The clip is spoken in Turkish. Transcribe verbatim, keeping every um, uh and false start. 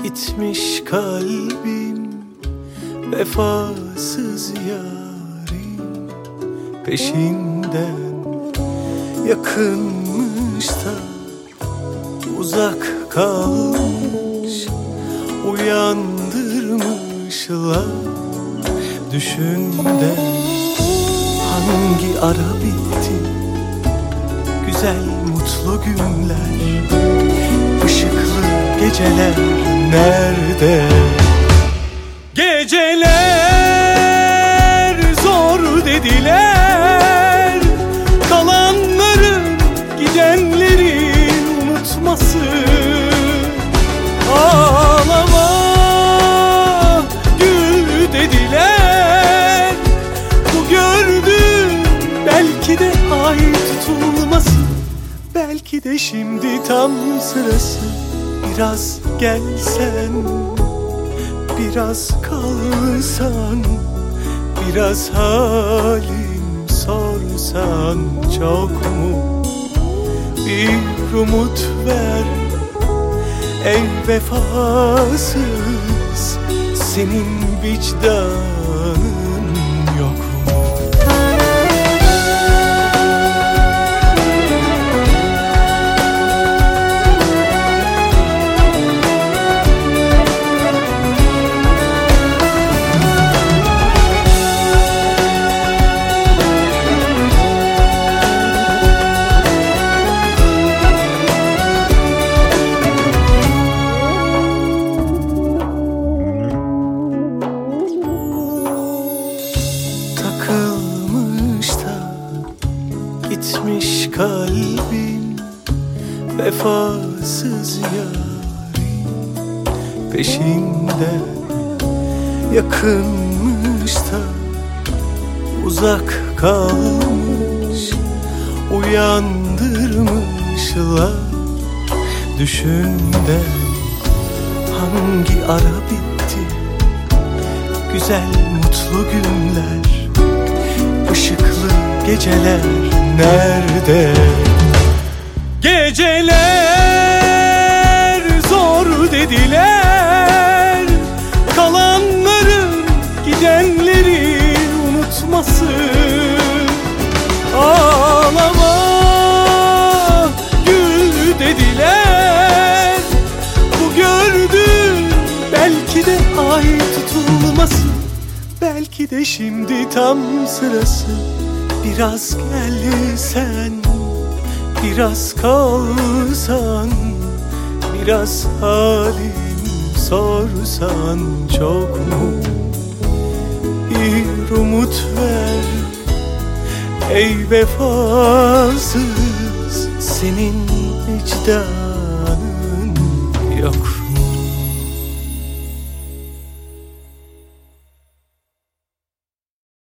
Gitmiş kalbim vefasız yarim peşinden, yakınmış da uzak kalmış, uyandırmışlar düşünden. Hangi ara bitti güzel mutlu günler, ışıklı geceler nerede? Geceler zor dediler, kalanların gidenleri unutması. Ağlama gül dediler, bu gördüğün belki de ay tutulması. Belki de şimdi tam sırası. Biraz gelsen, biraz kalsan, biraz halim sorsan çok mu? Bir umut ver ey vefasız, senin vicdanın yok mu? Gitmiş kalbim vefasız yarim peşinden, yakınmış da uzak kalmış, uyandırmışlar düşünden. Hangi ara bitti güzel mutlu günler, ışıklı geceler nerede? Geceler zor dediler, kalanların gidenleri unutması. Ağlama gül dediler, bu gördüğün belki de ay tutulması. Belki de şimdi tam sırası. Biraz gelsen, biraz kalsan, biraz halim sorsan çok mu? Bir umut ver ey vefasız, senin vicdanın yok.